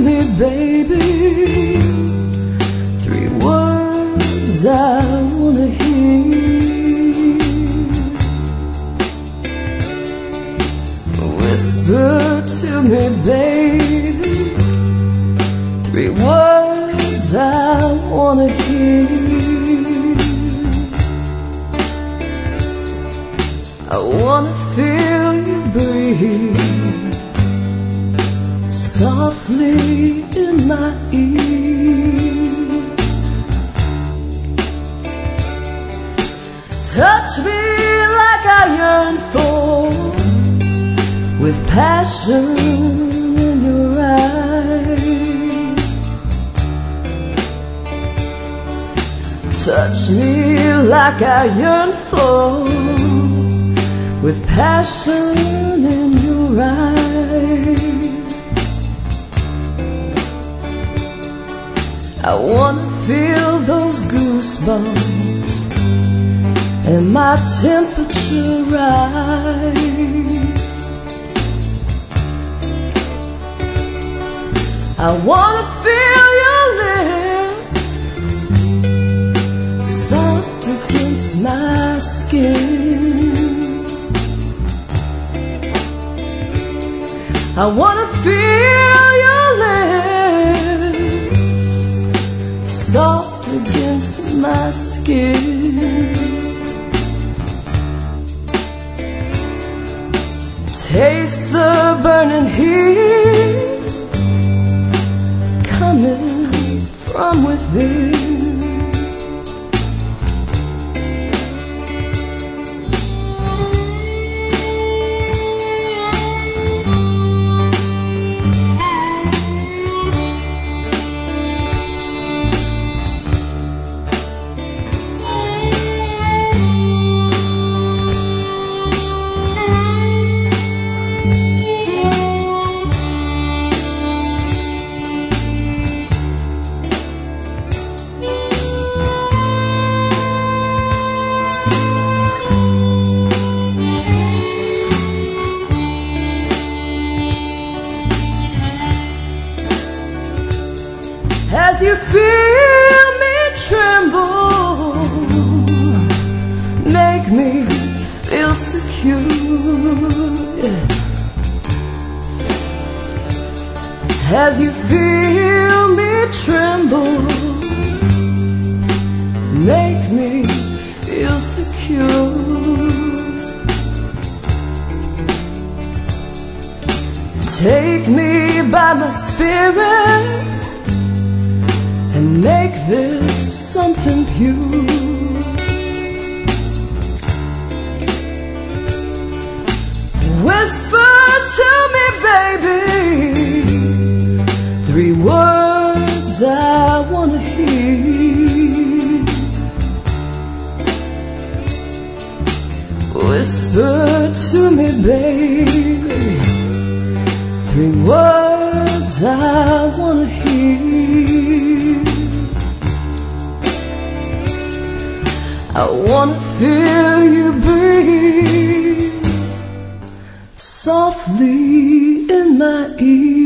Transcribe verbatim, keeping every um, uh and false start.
me, baby. Three words I wanna hear. Whisper to me, baby. Three words I wanna hear. I wanna feel you breathe softly in my ear. Touch me like I yearn for, with passion in your eyes. Touch me like I yearn for, with passion in your eyes. I wanna feel those goosebumps and my temperature rise. I wanna feel your lips soft against my skin. I wanna feel your lips soft against my skin. Taste the burning heat coming from within. As you feel me tremble, make me feel secure. As you feel me tremble, make me feel secure. Take me by my spirit and make this something pure. Whisper to me, baby, three words I wanna hear. Whisper to me, baby, three words I wanna hear. I wanna feel you breathe softly in my ear.